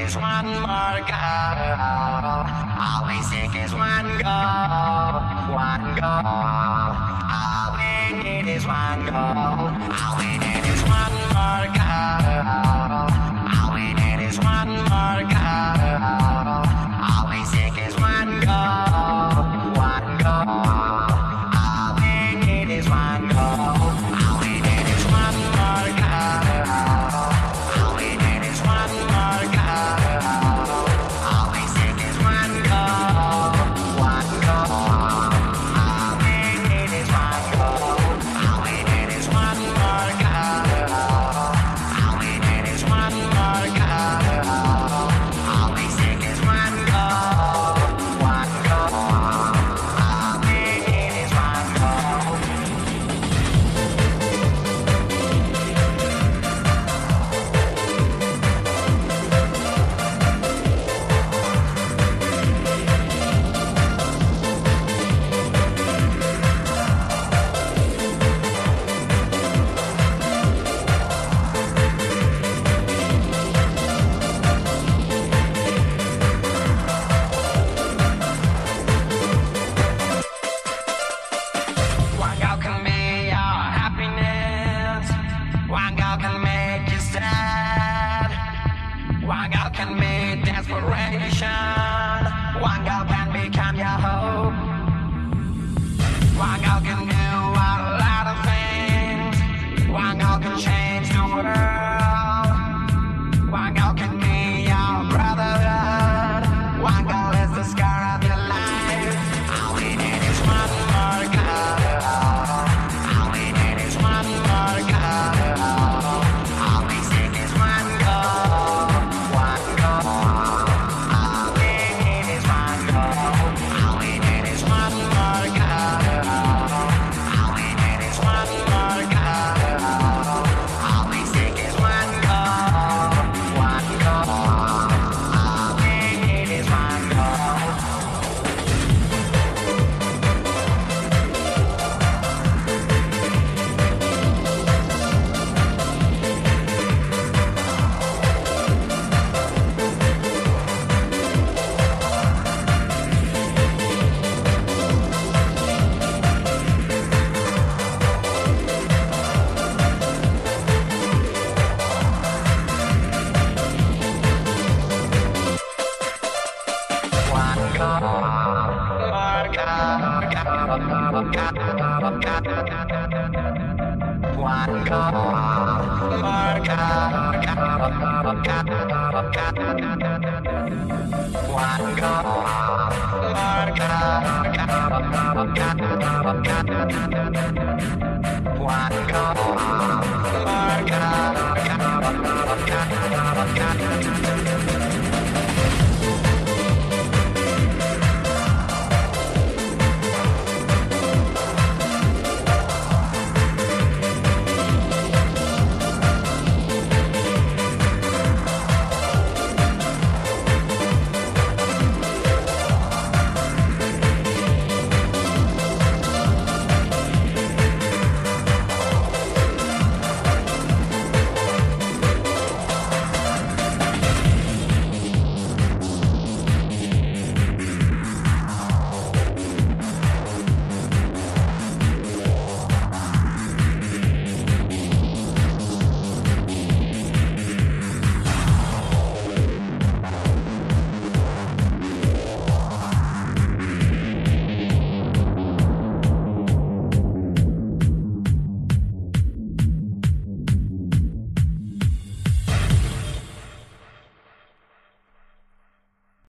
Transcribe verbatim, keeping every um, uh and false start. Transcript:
is one more girl. All we seek is one goal, one goal. All we need is one goal. All we need is one more girl. All we need is one more girl. All we seek is one goal, one goal. All we need is one goal. All we need is one more girl. All we need is one more girl. All we seek is one goal, one goal. All we need is one goal. All we need is one more girl. All we need is one more girl. All we seek is one goal, one goal. All we need is one goal. One girl can be your happiness. One girl can make you sad. One girl can be desperation. One girl can become your hope. One girl can do a lot of things. One girl can change the world. One girl can be your brotherhood. One girl is the scar of your life. All we need is one more girl. All we need is one more girl. All we seek is one goal, one goal. All we need is one goal. All we need is one more girl. All we need is one more girl. All we seek is one goal, one goal. All we need is one goal. One goal, more goal, goal, goal, goal. One goal, more goal, goal, goal, goal. One goal, more goal, goal, goal. One goal, more goal, goal, goal.